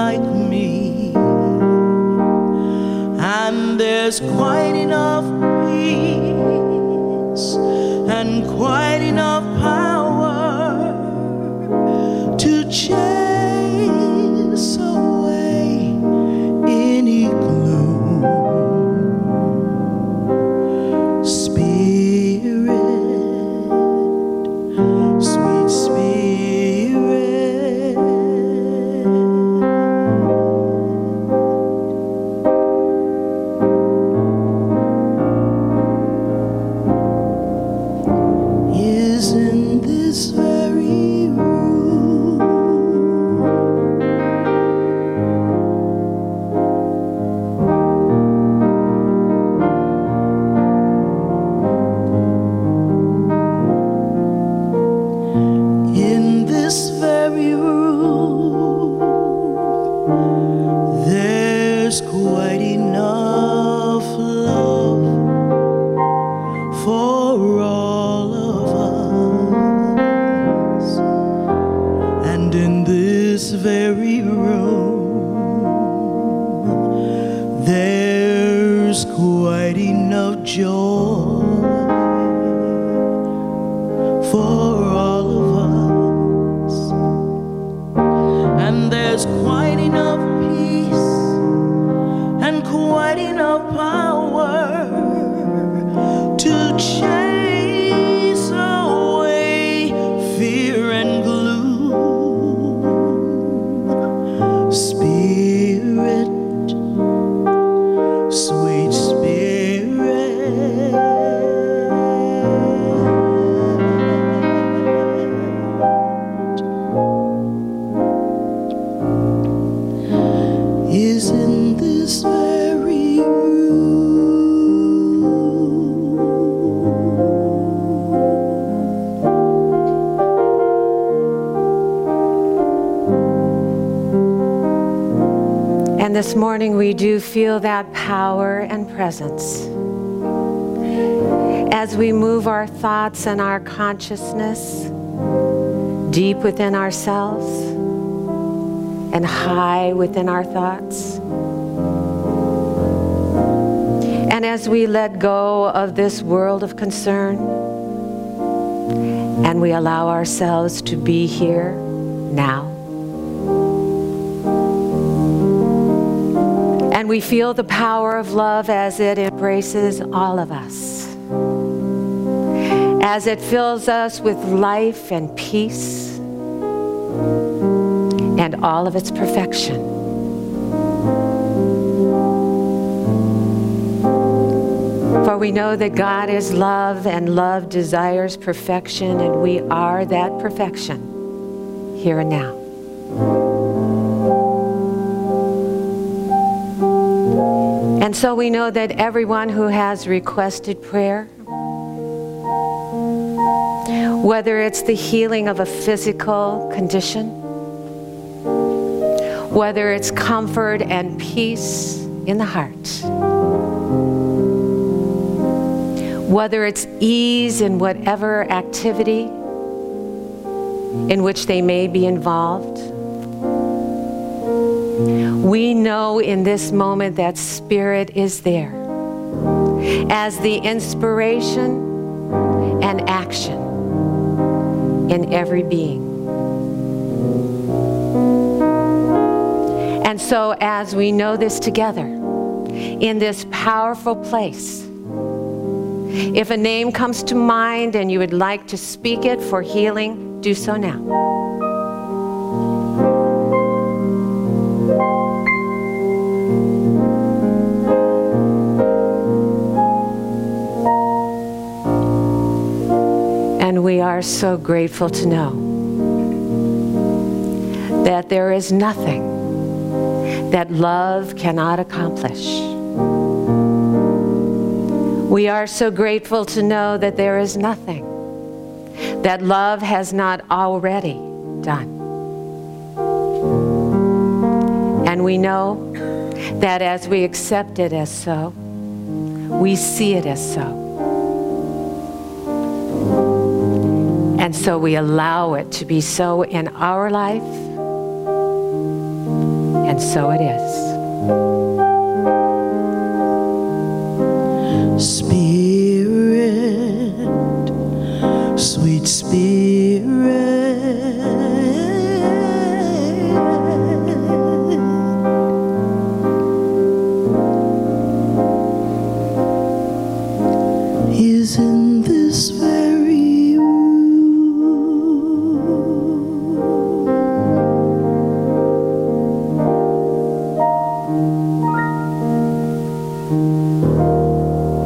like me, and there's quite enough peace and quite enough power to chase away any gloom. Spirit, sweet Spirit, is in this very room. In this very room, there's quite enough love for all of us. And in this very room, there's quite enough joy for all of us. And there's quite enough peace and quite enough power to chase away fear and gloom. Spirit, sweet Spirit, is in this very room. And this morning we do feel that power and presence as we move our thoughts and our consciousness deep within ourselves and high within our thoughts. And as we let go of this world of concern and we allow ourselves to be here now. And we feel the power of love as it embraces all of us, as it fills us with life and peace and all of its perfection. For we know that God is love and love desires perfection, and we are that perfection here and now. And so we know that everyone who has requested prayer, whether it's the healing of a physical condition, whether it's comfort and peace in the heart, whether it's ease in whatever activity in which they may be involved, we know in this moment that Spirit is there as the inspiration and action in every being. And so as we know this together, in this powerful place, if a name comes to mind and you would like to speak it for healing, do so now. And we are so grateful to know that there is nothing that love cannot accomplish. We are so grateful to know that there is nothing that love has not already done. And we know that as we accept it as so, we see it as so. And so we allow it to be so in our life And so it is. Spirit, sweet Spirit.